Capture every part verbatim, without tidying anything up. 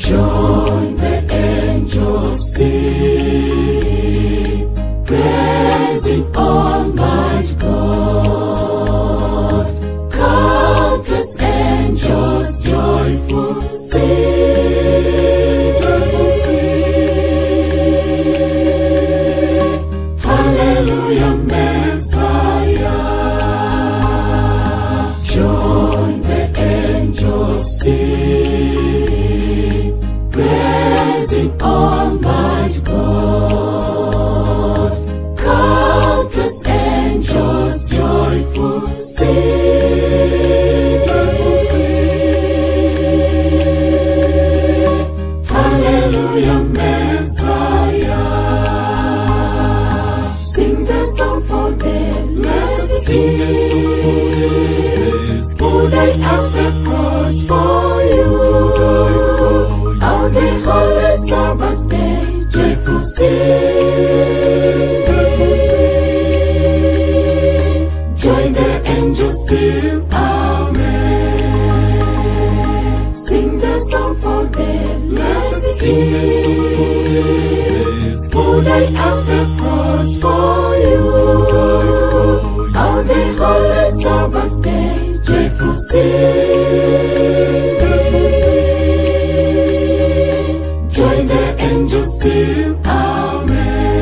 Join the angels sing, praising Almighty God. Countless angels joyful sing, joyful sing. Hallelujah, Messiah. Join the angels sing, praising Almighty God. Countless angels joyful sing, joyful sing. Hallelujah, Messiah. Sing the song for them, blessed Sing the song for this, who died at the cross for you. All the holy Sabbath day, joyful sing, joyful sing. Join the angels sing, amen. Sing the song for them, blessed Sing the song for this, who died at the cross for you. All the holy Sabbath day, joyful sing, joyful sing. Join the angels sing, amen.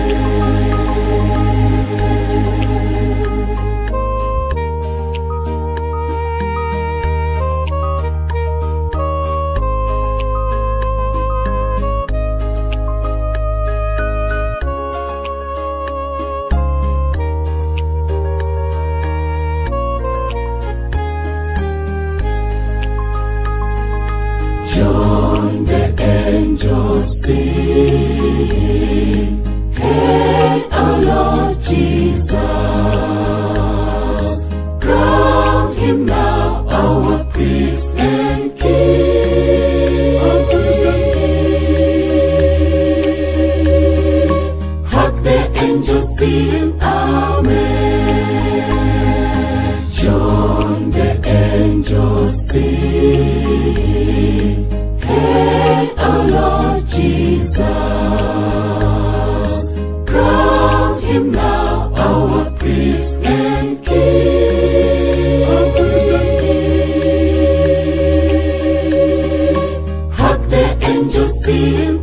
Join the angels sing, hail our Lord Jesus. Crown him now our priest and king. Our priest and king. Hark the angels sing, amen. Join the angels sing, hail our Lord Jesus. Crown him now our priest and king. Our priest and king. Hark the angels sing,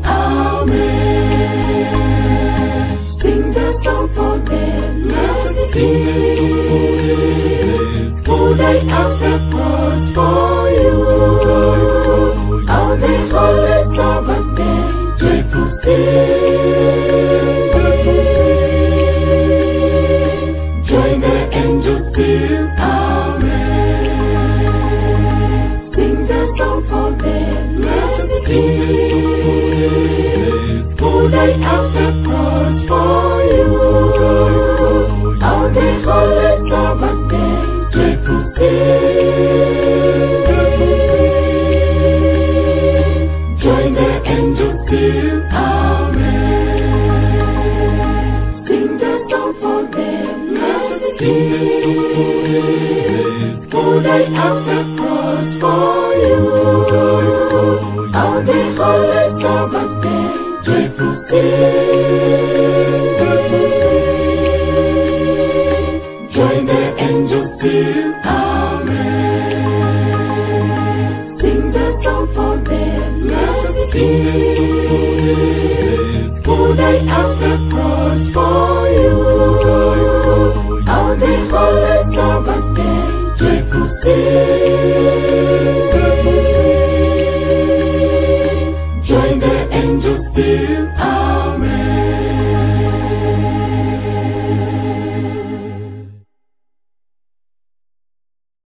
amen. Sing the song for them, blessed Sing the song for this, who died at the cross for you. All the holy Sabbath day, joyful sing, joyful sing. Join the angels sing, amen. Sing the song for them, blessed Sing the song for this, who died at the cross for you. All the holy Sabbath day, joyful sing, joyful sing. Join the angels sing, amen. Sing the song for them, blessed Sing the song for this, who died at the cross for you. All the holy Sabbath day, joyful sing, joyful sing. Join the angels sing, amen. Sing the song for them, blessed Sing the song for this, who died at the cross for you. All the holy Sabbath day, joyful sing, joyful sing. Join the angels sing, amen.